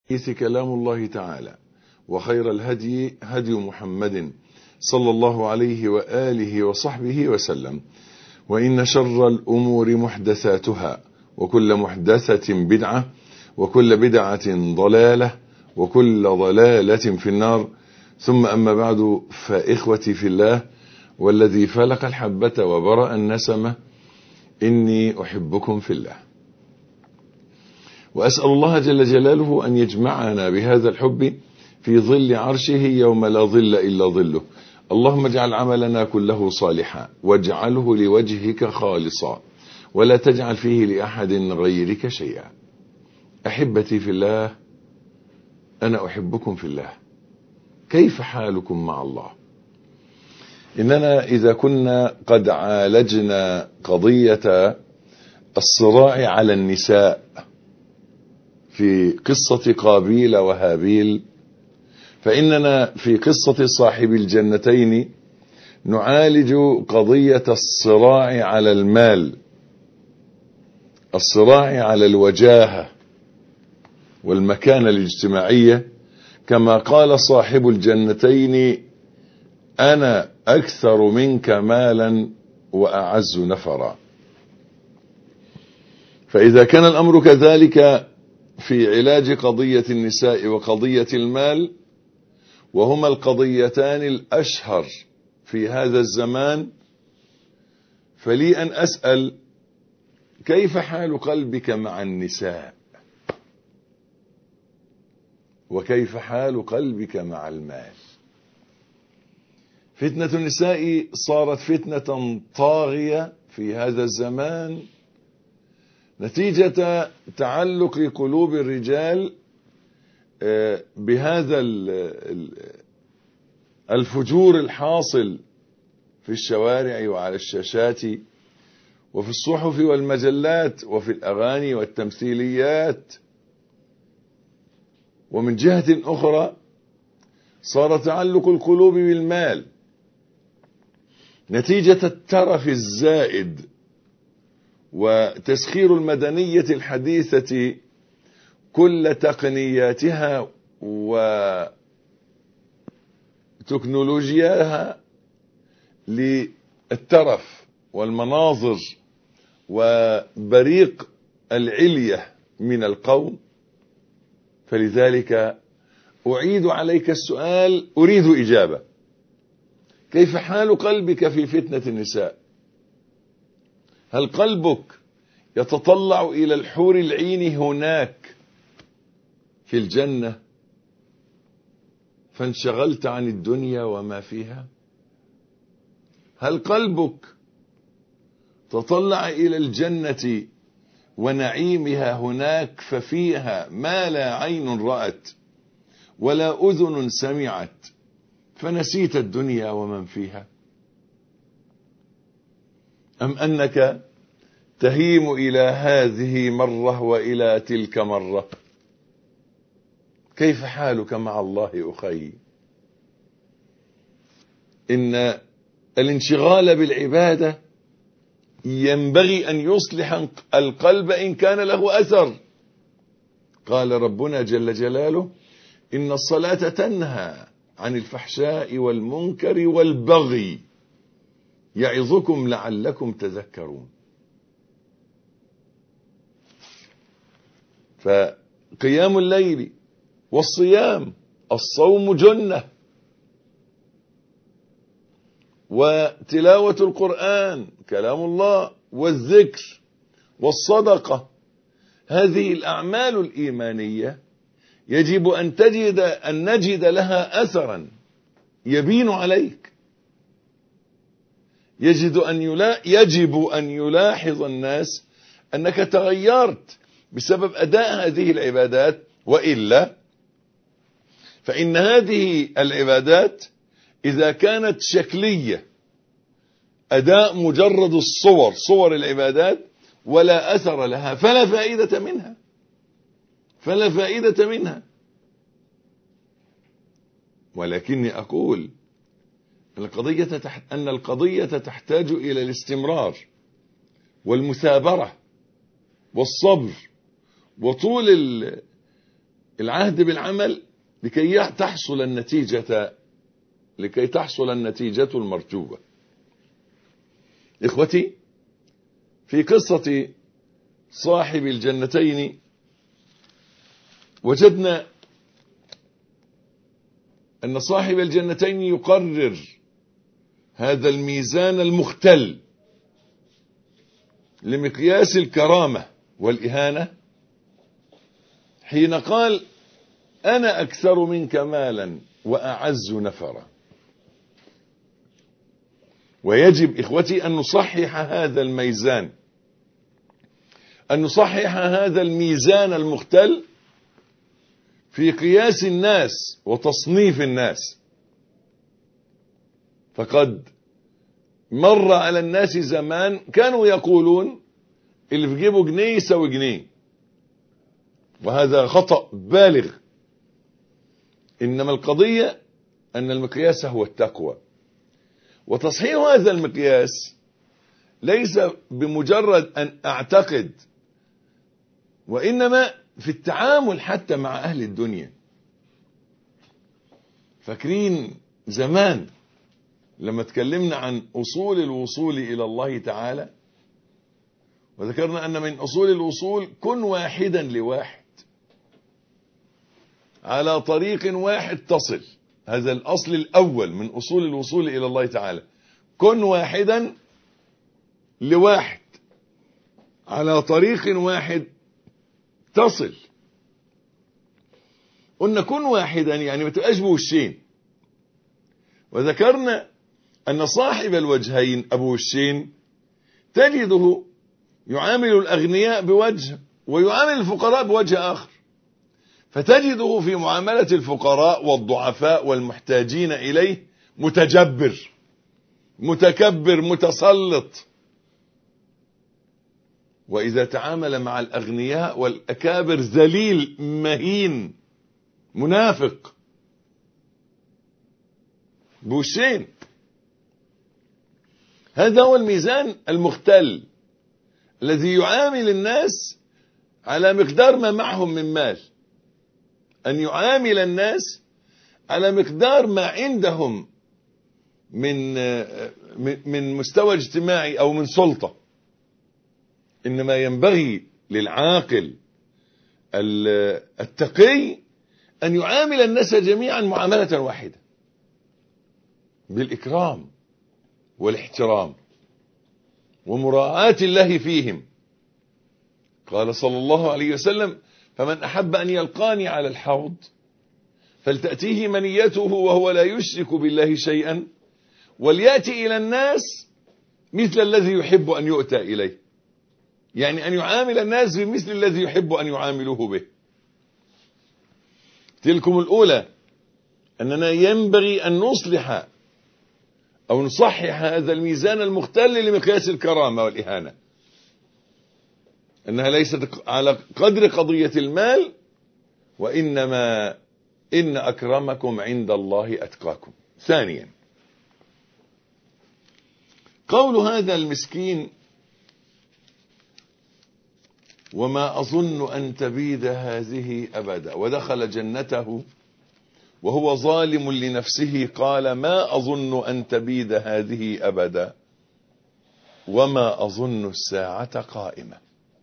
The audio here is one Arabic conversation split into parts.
كلام الله تعالى، وخير الهدي هدي محمد صلى الله عليه وآله وصحبه وسلم، وإن شر الأمور محدثاتها، وكل محدثة بدعة، وكل بدعة ضلالة، وكل ضلالة في النار. ثم أما بعد، فإخوتي في الله، والذي فلق الحبة وبرأ النسمة، إني أحبكم في الله، وأسأل الله جل جلاله أن يجمعنا بهذا الحب في ظل عرشه يوم لا ظل إلا ظله. اللهم اجعل عملنا كله صالحا، واجعله لوجهك خالصا، ولا تجعل فيه لأحد غيرك شيئا. أحبتي في الله، أنا أحبكم في الله. كيف حالكم مع الله؟ إننا إذا كنا قد عالجنا قضية الصراع على النساء في قصة قابيل وهابيل، فإننا في قصة صاحب الجنتين نعالج قضية الصراع على المال، الصراع على الوجاهة والمكانة الاجتماعية، كما قال صاحب الجنتين: أنا أكثر منك مالا وأعز نفرا. فإذا كان الأمر كذلك في علاج قضية النساء وقضية المال، وهما القضيتان الأشهر في هذا الزمان، فلي أن أسأل: كيف حال قلبك مع النساء؟ وكيف حال قلبك مع المال؟ فتنة النساء صارت فتنة طاغية في هذا الزمان نتيجة تعلق قلوب الرجال بهذا الفجور الحاصل في الشوارع وعلى الشاشات وفي الصحف والمجلات وفي الأغاني والتمثيليات. ومن جهة أخرى صار تعلق القلوب بالمال نتيجة الترف الزائد وتسخير المدنية الحديثة كل تقنياتها وتكنولوجياها للترف والمناظر وبريق العلية من القوم. فلذلك أعيد عليك السؤال، أريد إجابة: كيف حال قلبك في فتنة النساء؟ هل قلبك يتطلع إلى الحور العين هناك في الجنة فانشغلت عن الدنيا وما فيها؟ هل قلبك تطلع إلى الجنة ونعيمها هناك ففيها ما لا عين رأت ولا أذن سمعت فنسيت الدنيا ومن فيها؟ أم أنك تهيم إلى هذه مرة وإلى تلك مرة؟ كيف حالك مع الله أخي؟ إن الانشغال بالعبادة ينبغي أن يصلح القلب إن كان له أثر. قال ربنا جل جلاله: إن الصلاة تنهى عن الفحشاء والمنكر والبغي يعظكم لعلكم تذكرون. فقيام الليل والصيام، الصوم جنة، وتلاوة القرآن كلام الله، والذكر والصدقة، هذه الأعمال الإيمانية يجب أن نجد لها أثرا يبين عليك. يجب أن يلاحظ الناس أنك تغيرت بسبب أداء هذه العبادات، وإلا فإن هذه العبادات إذا كانت شكلية، أداء مجرد صور العبادات ولا أثر لها، فلا فائدة منها. ولكني أقول أن القضية تحتاج إلى الاستمرار والمثابرة والصبر وطول العهد بالعمل لكي تحصل النتيجة المرجوة. إخوتي، في قصة صاحب الجنتين وجدنا أن صاحب الجنتين يقرر هذا الميزان المختل لمقياس الكرامة والإهانة حين قال: أنا أكثر منك مالا وأعز نفرا. ويجب إخوتي أن نصحح هذا الميزان، أن نصحح هذا الميزان المختل في قياس الناس وتصنيف الناس. فقد مر على الناس زمان كانوا يقولون اللي في جيبه جنيه يساوي جنيه، وهذا خطأ بالغ. إنما القضية أن المقياس هو التقوى، وتصحيح هذا المقياس ليس بمجرد أن أعتقد، وإنما في التعامل حتى مع أهل الدنيا. فاكرين زمان لما تكلمنا عن أصول الوصول إلى الله تعالى، وذكرنا أن من أصول الوصول كن واحدا لواحد، على طريق واحد تصل. هذا الأصل الأول من أصول الوصول إلى الله تعالى، كن واحدا لواحد على طريق واحد تصل. قلنا كن واحدا يعني ما تبقاش بوشين. وذكرنا أن صاحب الوجهين أبو وشين تجده يعامل الأغنياء بوجه ويعامل الفقراء بوجه آخر، فتجده في معاملة الفقراء والضعفاء والمحتاجين إليه متجبر متكبر متسلط، وإذا تعامل مع الأغنياء والأكابر ذليل مهين منافق بوشين. هذا هو الميزان المختل الذي يعامل الناس على مقدار ما معهم من مال، أن يعامل الناس على مقدار ما عندهم من مستوى اجتماعي أو من سلطة. إنما ينبغي للعاقل التقي أن يعامل الناس جميعا معاملة واحدة بالإكرام والاحترام ومراعاة الله فيهم. قال صلى الله عليه وسلم: فمن أحب أن يلقاني على الحوض فلتأتيه منيته وهو لا يشرك بالله شيئا وليأتي إلى الناس مثل الذي يحب أن يؤتى إليه، يعني أن يعامل الناس بمثل الذي يحب أن يعاملوه به. تلكم الأولى أننا ينبغي أن نصلح أو نصحح هذا الميزان المختل لمقياس الكرامة والإهانة، أنها ليست على قدر قضية المال، وإنما إن أكرمكم عند الله أتقاكم. ثانيا، قول هذا المسكين: وما أظن أن تبيد هذه أبدا، ودخل جنته وهو ظالم لنفسه قال: ما أظن أن تبيد هذه أبدا وما أظن الساعة قائمة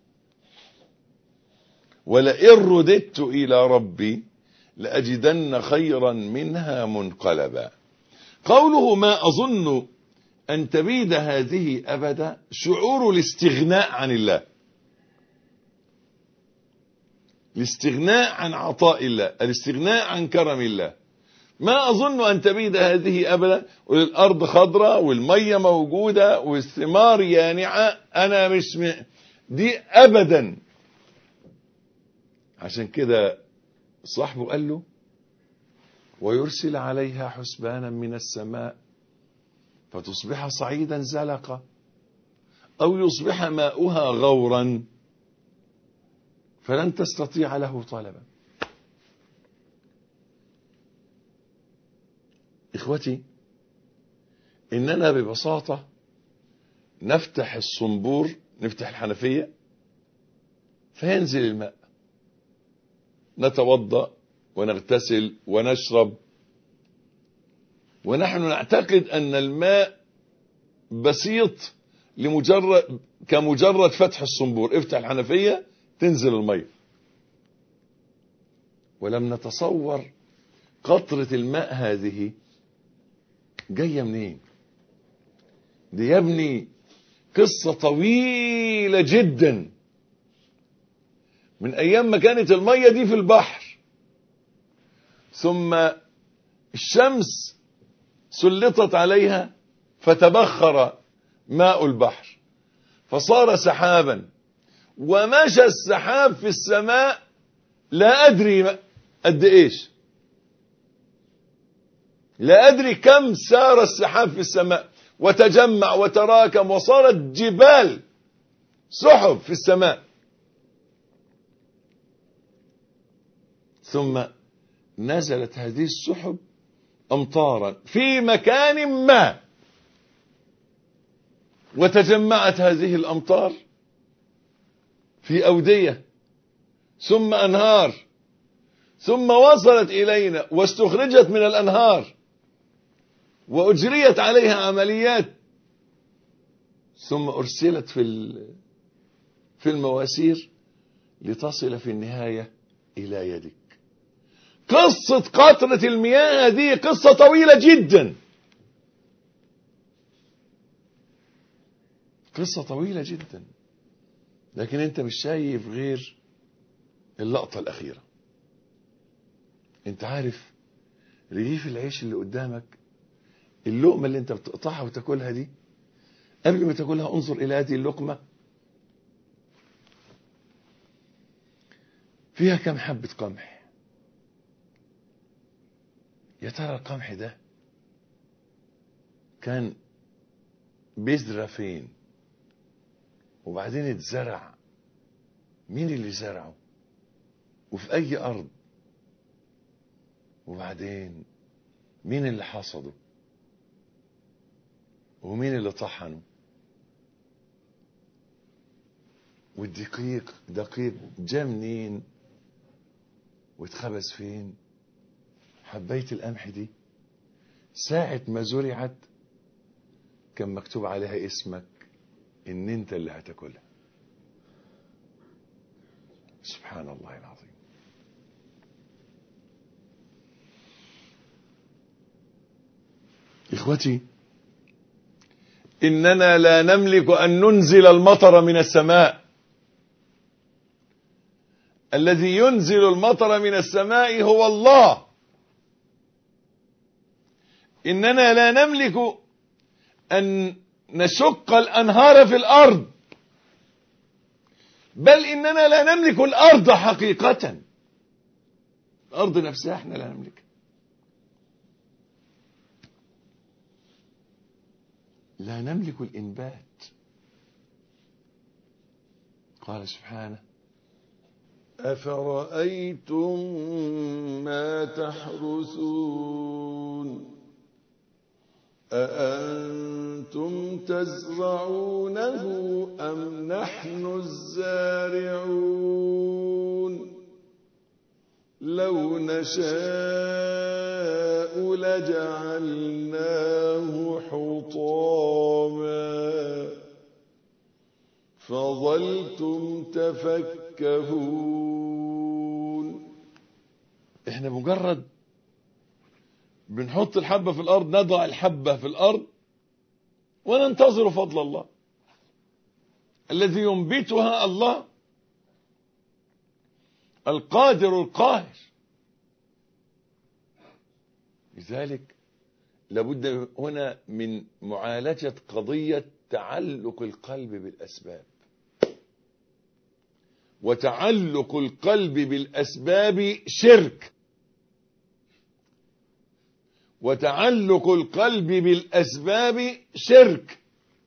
ولئن رددت إلى ربي لأجدن خيرا منها منقلبا. قوله ما أظن أن تبيد هذه أبدا شعور الاستغناء عن الله، الاستغناء عن عطاء الله، الاستغناء عن كرم الله. ما أظن أن تبيد هذه أبدا، والأرض خضراء والمية موجودة والثمار يانعة، أنا مش دي أبدا. عشان كده صاحبه قال له: ويرسل عليها حسبانا من السماء فتصبح صعيدا زلقا أو يصبح ماؤها غورا فلن تستطيع له طلبا. إخوتي، إننا ببساطة نفتح الصنبور، نفتح الحنفية فينزل الماء، نتوضأ ونغتسل ونشرب، ونحن نعتقد أن الماء بسيط كمجرد فتح الصنبور، افتح الحنفية تنزل المية، ولم نتصور قطرة الماء هذه جاية منين. دي يا ابني قصة طويلة جدا، من أيام ما كانت المية دي في البحر، ثم الشمس سلطت عليها فتبخر ماء البحر فصار سحابا، ومشى السحاب في السماء لا أدري قد إيش، لا أدري كم سار السحاب في السماء وتجمع وتراكم وصارت جبال سحب في السماء، ثم نزلت هذه السحب أمطارا في مكان ما، وتجمعت هذه الأمطار في أودية ثم أنهار، ثم وصلت إلينا واستخرجت من الأنهار وأجريت عليها عمليات، ثم أرسلت في المواسير لتصل في النهاية إلى يدك. قصة قطرة المياه هذه قصة طويلة جدا، قصة طويلة جدا، لكن انت مش شايف غير اللقطة الأخيرة. انت عارف رغيف العيش اللي قدامك، اللقمة اللي انت بتقطعها وتاكلها دي، قبل ما تاكلها انظر إلى هذه اللقمة فيها كم حبة قمح. يا ترى القمح ده كان بذرة فين، وبعدين اتزرع، مين اللي زرعه وفي أي أرض، وبعدين مين اللي حصده ومين اللي طحنه، والدقيق دقيق جاء منين واتخبز فين. حباية القمح دي ساعة ما زرعت كان مكتوب عليها اسمك ان انت اللي هتاكلها. سبحان الله العظيم. اخوتي، اننا لا نملك ان ننزل المطر من السماء، الذي ينزل المطر من السماء هو الله. اننا لا نملك ان نشق الانهار في الارض، بل اننا لا نملك الارض حقيقة، الارض نفسها احنا لا نملكها. لا نملك الانبات. قال سبحانه: أفرأيتم ما تحرثون أأنتم تزرعونه أم نحن الزارعون لو نشاء لجعلناه حطاما فظلتم تفكهون. احنا مجرد بنحط الحبة في الأرض، نضع الحبة في الأرض وننتظر فضل الله. الذي ينبتها الله القادر القاهر. لذلك لابد هنا من معالجة قضية تعلق القلب بالأسباب. وتعلق القلب بالأسباب شرك، وتعلق القلب بالأسباب شرك.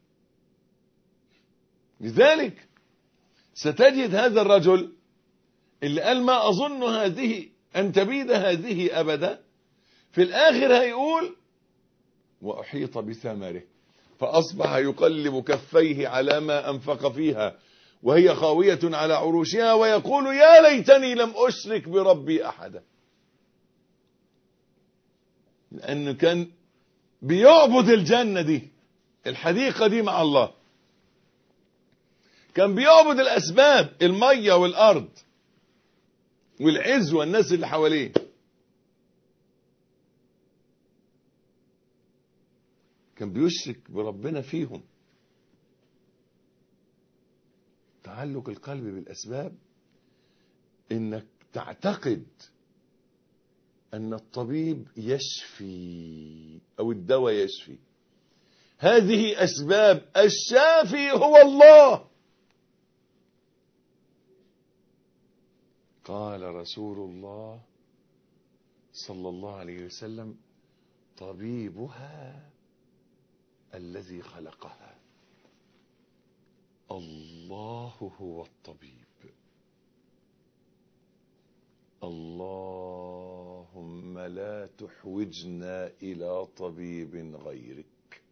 لذلك ستجد هذا الرجل اللي قال ما أظن هذه أن تبيد هذه أبدا، في الآخر هيقول وأحيط بثمره فأصبح يقلب كفيه على ما أنفق فيها وهي خاوية على عروشها ويقول يا ليتني لم أشرك بربي أحدا. لأنه كان بيعبد الجنة دي، الحديقة دي مع الله، كان بيعبد الأسباب، المية والأرض والعز والناس اللي حواليه. كان بيشرك بربنا فيهم. تعلق القلب بالأسباب إنك تعتقد أن الطبيب يشفي أو الدواء يشفي. هذه أسباب، الشافي هو الله. قال رسول الله صلى الله عليه وسلم طبيبها الذي خلقها. الله هو الطبيب. اللهم لا تحوجنا إلى طبيب غيرك.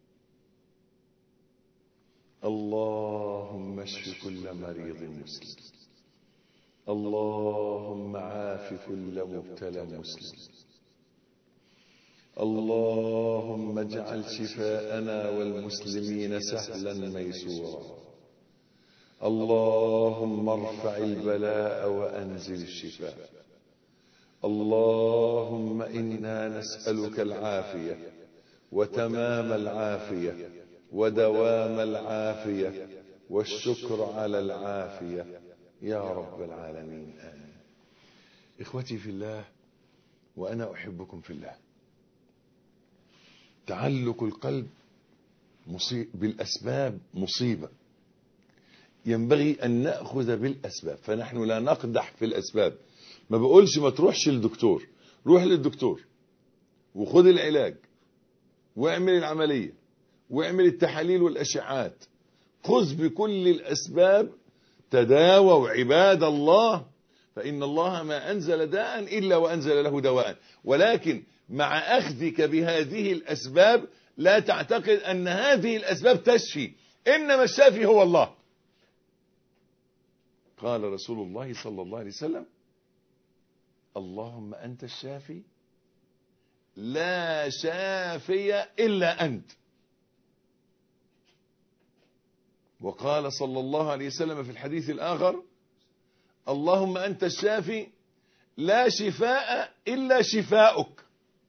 اللهم اشف كل مريض مسلم. اللهم عاف كل مبتلى مسلم. اللهم اجعل شفاءنا والمسلمين سهلا ميسورا. اللهم ارفع البلاء وأنزل الشفاء. اللهم إنا نسألك العافية وتمام العافية ودوام العافية والشكر على العافية يا رب العالمين. آمين. إخوتي في الله وأنا أحبكم في الله، تعلق القلب بالأسباب مصيبة. ينبغي أن نأخذ بالأسباب، فنحن لا نقدح في الأسباب. ما بقولش ما تروحش للدكتور، روح للدكتور وخذ العلاج واعمل العملية واعمل التحاليل والأشعات، خذ بكل الأسباب، تداووا عباد الله، فإن الله ما أنزل داء إلا وأنزل له دواء. ولكن مع أخذك بهذه الأسباب لا تعتقد أن هذه الأسباب تشفي، إنما الشافي هو الله. قال رسول الله صلى الله عليه وسلم اللهم أنت الشافي لا شافي إلا أنت. وقال صلى الله عليه وسلم في الحديث الآخر اللهم أنت الشافي لا شفاء إلا شفاؤك.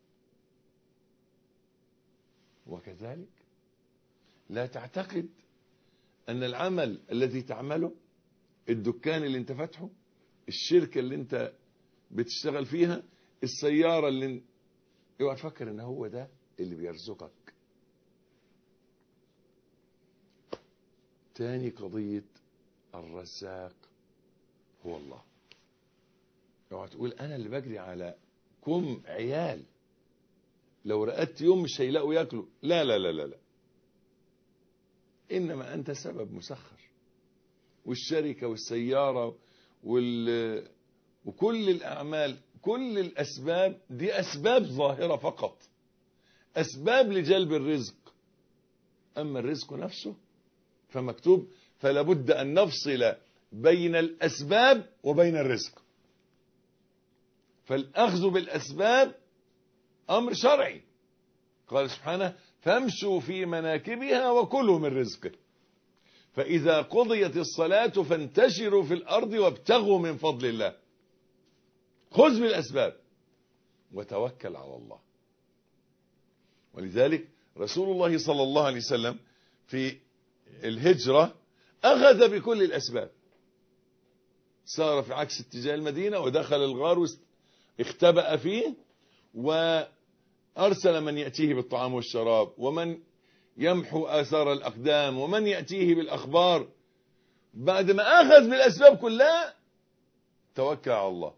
وكذلك لا تعتقد أن العمل الذي تعمله، الدكان اللي انت فاتحه، الشركة اللي انت بتشتغل فيها، السيارة اللي اوعى تفكر ان هو ده اللي بيرزقك. تاني قضية الرزاق هو الله. اوعى تقول انا اللي بجري على كم عيال لو رقدت يوم مش هيلاقوا ياكلوا. لا لا لا لا لا، انما انت سبب مسخر. والشركة والسيارة وكل الأعمال، كل الأسباب دي أسباب ظاهرة فقط، أسباب لجلب الرزق. أما الرزق نفسه فمكتوب، فلا بد أن نفصل بين الأسباب وبين الرزق. فالأخذ بالأسباب أمر شرعي، قال سبحانه فامشوا في مناكبها وكلوا من رزقه. فإذا قضيت الصلاة فانتشروا في الأرض وابتغوا من فضل الله. خذ بالأسباب وتوكل على الله. ولذلك رسول الله صلى الله عليه وسلم في الهجرة أخذ بكل الأسباب، سار في عكس اتجاه المدينة ودخل الغار واختبأ فيه، وأرسل من يأتيه بالطعام والشراب، ومن يمحو آثار الأقدام، ومن يأتيه بالأخبار. بعد ما أخذ بالأسباب كلها توكل على الله،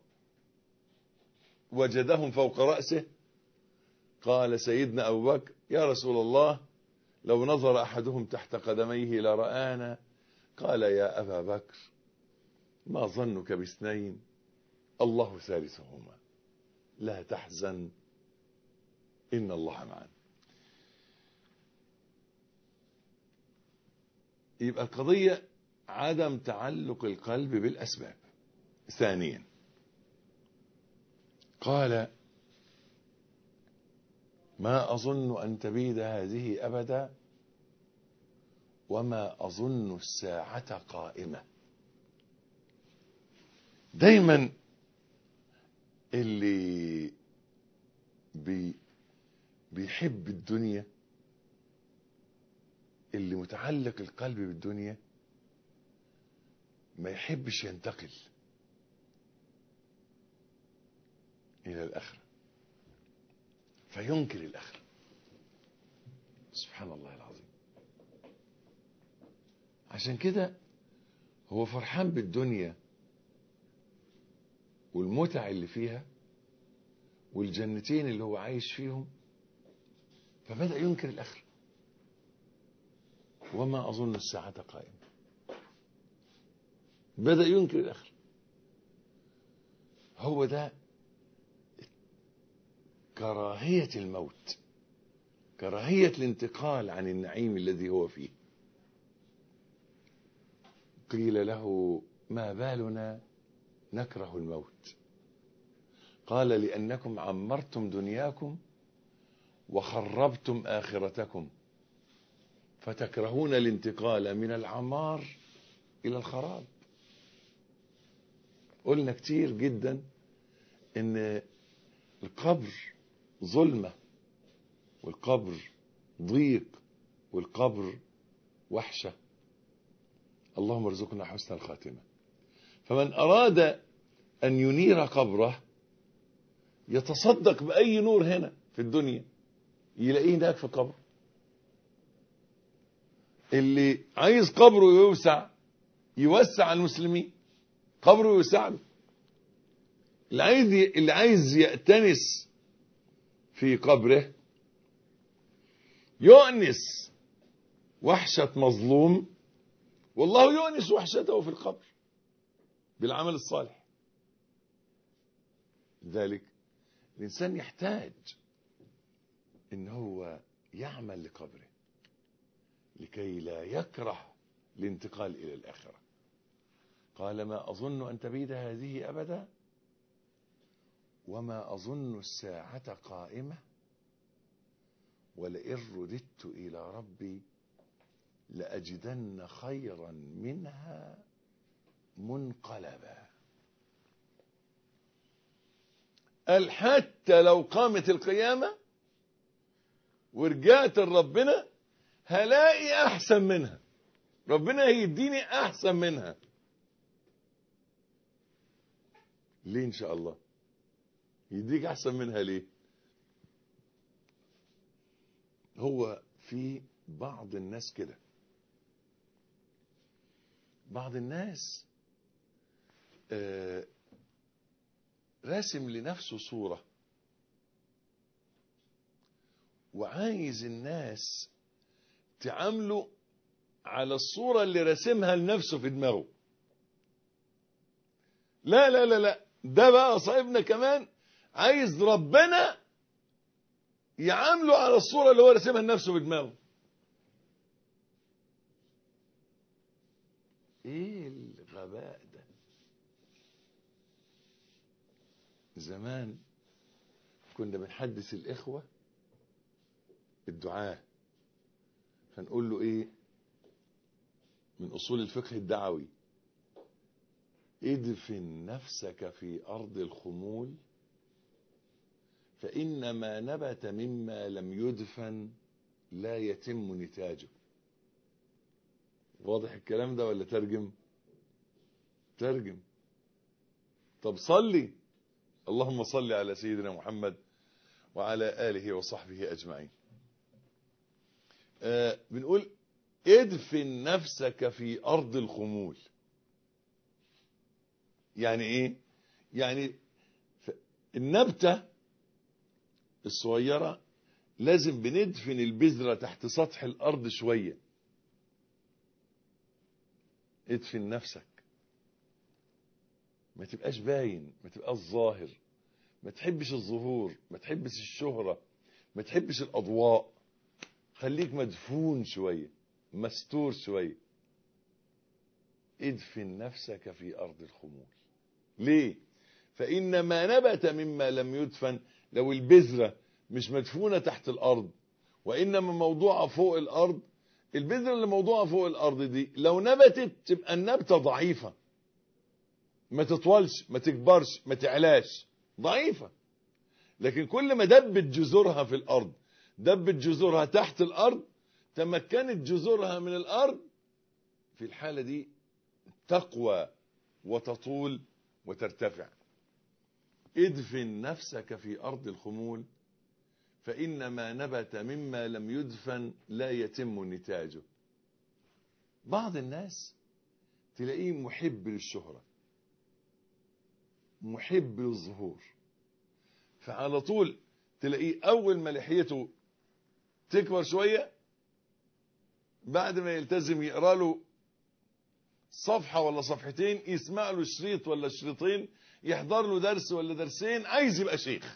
وجدهم فوق رأسه. قال سيدنا أبو بكر يا رسول الله لو نظر أحدهم تحت قدميه لرآنا. قال يا أبا بكر ما ظنك باثنين الله ثالثهما لا تحزن إن الله معنا. يبقى القضية عدم تعلق القلب بالأسباب. ثانيا قال ما أظن أن تبيد هذه أبدا وما أظن الساعة قائمة. دايما اللي بيحب الدنيا، اللي متعلق القلب بالدنيا، ما يحبش ينتقل إلى الآخرة فينكر الآخرة. سبحان الله العظيم. عشان كده هو فرحان بالدنيا والمتع اللي فيها والجنتين اللي هو عايش فيهم، فبدأ ينكر الآخرة. وما أظن الساعة قائمة، بدأ ينكر الآخرة. هو ده كراهية الموت، كراهية الانتقال عن النعيم الذي هو فيه. قيل له ما بالنا نكره الموت؟ قال لأنكم عمرتم دنياكم وخربتم آخرتكم فتكرهون الانتقال من العمار إلى الخراب. قلنا كتير جدا إن القبر ظلمة، والقبر ضيق، والقبر وحشة. اللهم ارزقنا حسن الخاتمة. فمن أراد أن ينير قبره يتصدق بأي نور هنا في الدنيا يلاقيه هناك في قبره. اللي عايز قبره يوسع يوسع على المسلمين، قبره يوسع له. اللي عايز يأتنس في قبره يؤنس وحشة مظلوم، والله يؤنس وحشته في القبر بالعمل الصالح. لذلك الإنسان يحتاج إن هو يعمل لقبره لكي لا يكره الانتقال إلى الآخرة. قال ما أظن أن تبيد هذه أبدا وما أظن الساعة قائمة ولئن رددت إلى ربي لأجدن خيرا منها منقلبا. قال حتى لو قامت القيامة ورجعت لربنا هلاقي أحسن منها، ربنا هيديني أحسن منها. ليه إن شاء الله يديك أحسن منها؟ ليه؟ هو في بعض الناس كده، بعض الناس راسم لنفسه صورة وعايز الناس تعامله على الصورة اللي راسمها لنفسه في دماغه. لا لا لا لا، ده بقى صاحبنا كمان عايز ربنا يعامله على الصورة اللي هو راسمها لنفسه في دماغه. ايه الغباء ده؟ زمان كنا بنحدث الإخوة الدعاء فنقول له ايه من أصول الفقه الدعوي؟ ادفن نفسك في أرض الخمول فإن ما نبت مما لم يدفن لا يتم نتاجه. واضح الكلام ده ولا ترجم؟ ترجم. طب صلي، اللهم صل على سيدنا محمد وعلى آله وصحبه أجمعين. بنقول ادفن نفسك في أرض الخمول. يعني ايه؟ يعني النبتة الصغيرة لازم بندفن البذرة تحت سطح الأرض شوية. ادفن نفسك، ما تبقاش باين، ما تبقاش ظاهر، ما تحبش الظهور، ما تحبش الشهرة، ما تحبش الأضواء. خليك مدفون شوية، مستور شوية. ادفن نفسك في أرض الخمول. ليه؟ فإن ما نبت مما لم يدفن، لو البذرة مش مدفونة تحت الأرض وإنما موضوعة فوق الأرض، البذرة اللي موضوعة فوق الأرض دي لو نبتت تبقى النبتة ضعيفة، ما تطولش، ما تكبرش، ما تعلاش، ضعيفة. لكن كل ما دبت جذورها في الأرض، دبت جذورها تحت الأرض، تمكنت جذورها من الأرض، في الحالة دي تقوى وتطول وترتفع. ادفن نفسك في أرض الخمول، فإن ما نبت مما لم يدفن لا يتم نتاجه. بعض الناس تلاقيه محب للشهرة، محب للظهور، فعلى طول تلاقيه أول ما لحيته تكبر شوية، بعد ما يلتزم يقرأ له صفحة ولا صفحتين، يسمع له شريط ولا شريطين، يحضر له درس ولا درسين، عايز يبقى شيخ،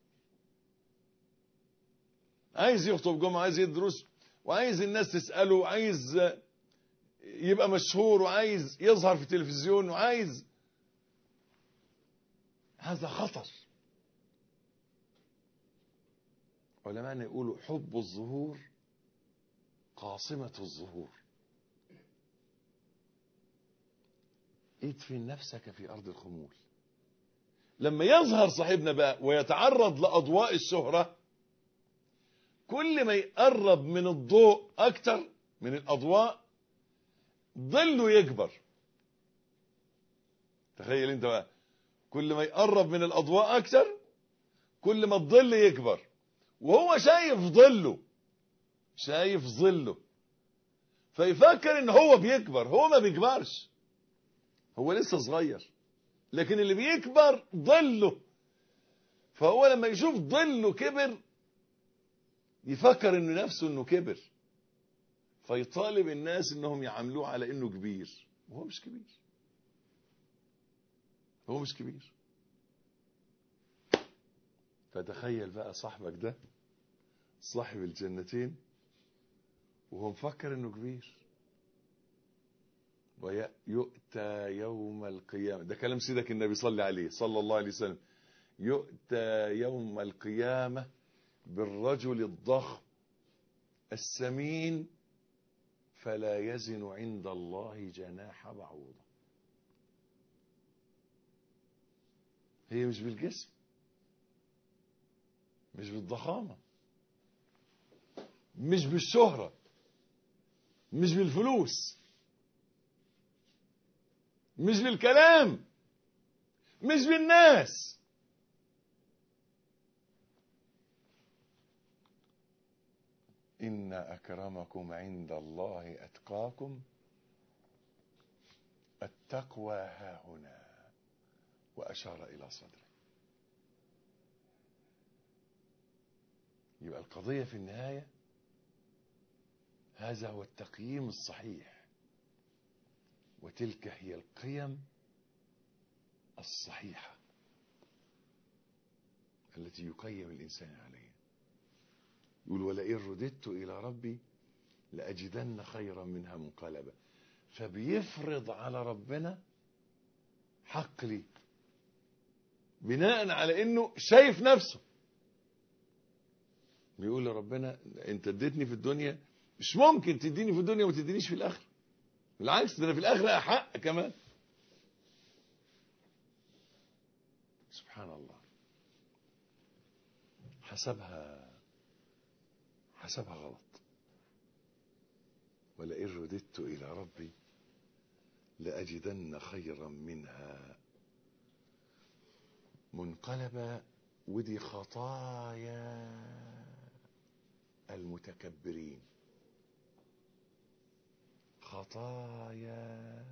عايز يخطب جمعة، عايز يدرس، وعايز الناس تسأله، وعايز يبقى مشهور، وعايز يظهر في التلفزيون، وعايز. هذا خطر. علماءنا يقولوا حب الظهور قاصمة الظهور. ادفن نفسك في أرض الخمول. لما يظهر صاحبنا بقى ويتعرض لأضواء الشهرة، كل ما يقرب من الضوء أكتر من الأضواء ظله يكبر. تخيل انت بقى، كل ما يقرب من الأضواء أكتر كل ما الظل يكبر، وهو شايف ظله، شايف ظله، فيفكر ان هو بيكبر. هو ما بيكبرش، هو لسه صغير، لكن اللي بيكبر ظله. فهو لما يشوف ظله كبر يفكر انه نفسه انه كبر، فيطالب الناس انهم يعاملوه على انه كبير، وهو مش كبير، هو مش كبير. فتخيل بقى صاحبك ده صاحب الجنتين وهو مفكر انه كبير. ويؤتى يوم القيامة، ده كلام سيدك النبي صلى عليه صلى الله عليه وسلم، يؤتى يوم القيامة بالرجل الضخم السمين فلا يزن عند الله جناح بعوضة. هي مش بالجسم، مش بالضخامة، مش بالشهرة، مش بالفلوس، مش بالكلام، مش بالناس. إن أكرمكم عند الله أتقاكم، التقوى ها هنا، وأشار إلى صدره. يبقى القضية في النهاية هذا هو التقييم الصحيح، وتلك هي القيم الصحيحة التي يقيم الإنسان عليها. يقول ولئن رددت إلى ربي لأجدن خيرا منها منقلبا. فبيفرض على ربنا حق لي بناء على انه شايف نفسه. بيقول لربنا انت اديتني في الدنيا، مش ممكن تديني في الدنيا وما تدينيش في الاخره، بالعكس ده انا في الاخره احق كمان. سبحان الله. حسبها غلط. ولئن رددت الى ربي لأجدن خيرا منها منقلبا. ودي خطايا المتكبرين، خطايا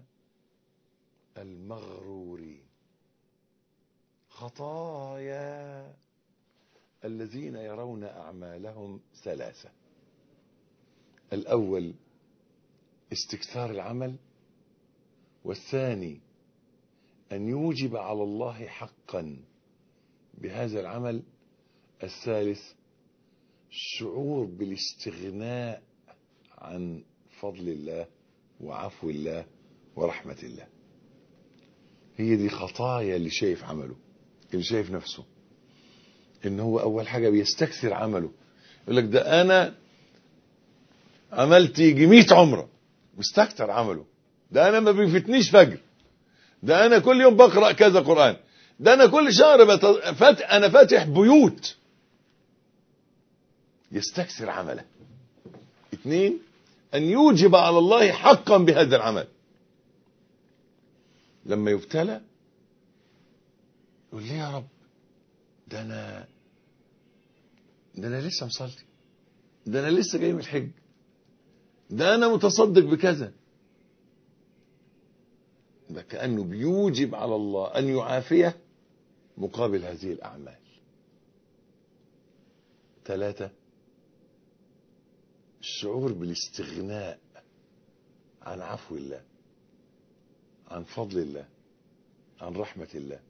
المغرورين، خطايا الذين يرون أعمالهم ثلاثة. الأول استكثار العمل، والثاني أن يوجب على الله حقا بهذا العمل، الثالث الشعور بالاستغناء عن فضل الله وعفو الله ورحمة الله. هي دي خطايا اللي شايف عمله، اللي شايف نفسه ان هو اول حاجة بيستكثر عمله. يقول لك ده انا عملت يجي 100 عمرة، مستكتر عمله. ده انا ما بيفتنيش فجر، ده انا كل يوم بقرأ كذا قرآن، ده انا كل شهر انا فاتح بيوت. يستكثر عمله. 2، ان يوجب على الله حقا بهذا العمل. لما يبتلى يقول لي يا رب ده انا لسه مصلي، ده انا لسه جاي من الحج، ده انا متصدق بكذا. ده كأنه بيوجب على الله ان يعافيه مقابل هذه الاعمال. 3، الشعور بالاستغناء عن عفو الله، عن فضل الله، عن رحمة الله.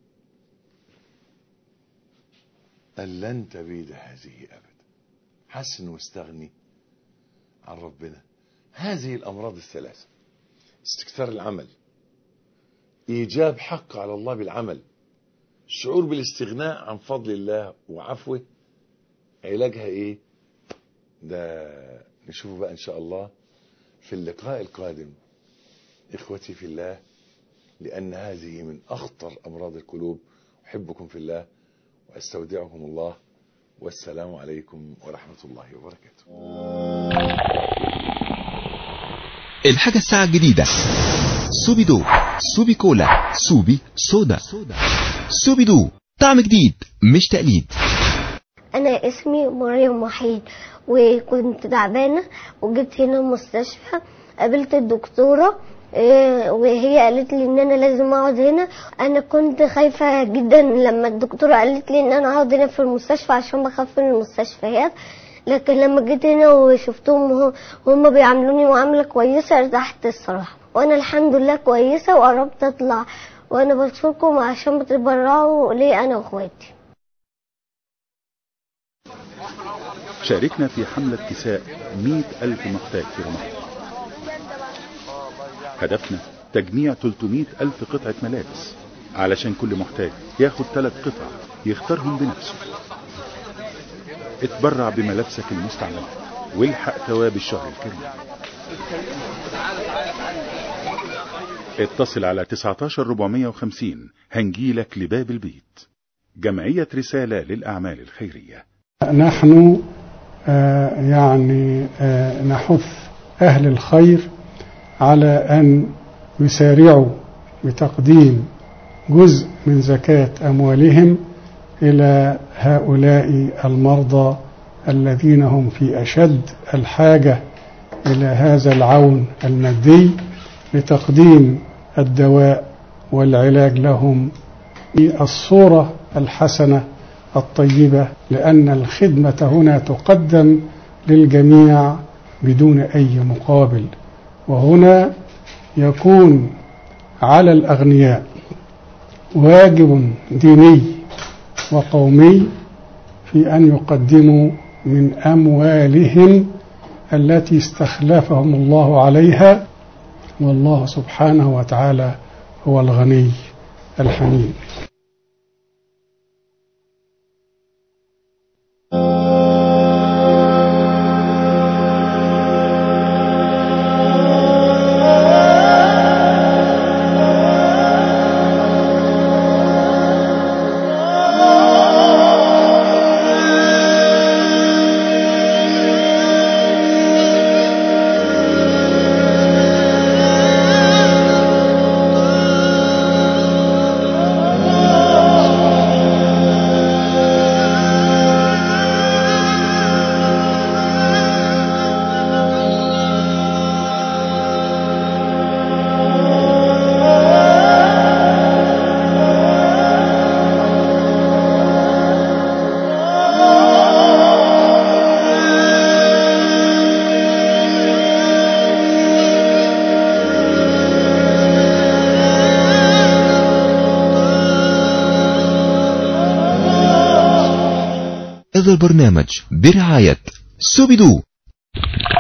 قال لن تبيد هذه أبدا. حس انه مستغني عن ربنا. هذه الأمراض الثلاثة: استكثار العمل، إيجاب حق على الله بالعمل، الشعور بالاستغناء عن فضل الله وعفوه. علاجها ايه؟ ده نشوفه بقى ان شاء الله في اللقاء القادم. اخوتي في الله، لأن هذه من أخطر أمراض القلوب. أحبكم في الله وأستودعكم الله، والسلام عليكم ورحمة الله وبركاته. الحاجة الساعة الجديدة: سوبي دو، سوبي كولا، سوبي صودا. سوبي دو طعم جديد مش تقليد. أنا اسمي مريم وحيد، وكنت تعبانة وجيت هنا المستشفى. قابلت الدكتورة وهي قالت لي ان انا لازم اقعد هنا. انا كنت خايفة جدا لما الدكتورة قالت لي ان انا اقعد هنا في المستشفى عشان بخاف من المستشفيات، لكن لما جيت هنا وشفتهم هم بيعاملوني معاملة كويسة ارتحت الصراحة، وانا الحمد لله كويسة وقربت اطلع. وانا بشكركم عشان بتبرعوا لي انا واخواتي. شاركنا في حملة كساء 100,000 محتاج في رمضان. هدفنا تجميع 300,000 قطعة ملابس علشان كل محتاج ياخد 3 قطع يختارهم بنفسه. اتبرع بملابسك المستعملة والحق ثواب الشهر الكريم. اتصل على 19450 هنجيلك لباب البيت. جمعية رسالة للأعمال الخيرية. نحن نحث أهل الخير على أن يسارعوا بتقديم جزء من زكاة أموالهم إلى هؤلاء المرضى الذين هم في أشد الحاجة إلى هذا العون المادي لتقديم الدواء والعلاج لهم بالصورة الحسنة الطيبة، لأن الخدمة هنا تقدم للجميع بدون أي مقابل. وهنا يكون على الأغنياء واجب ديني وقومي في أن يقدموا من أموالهم التي استخلفهم الله عليها، والله سبحانه وتعالى هو الغني الحميد. هذا البرنامج برعاية سوبي دو.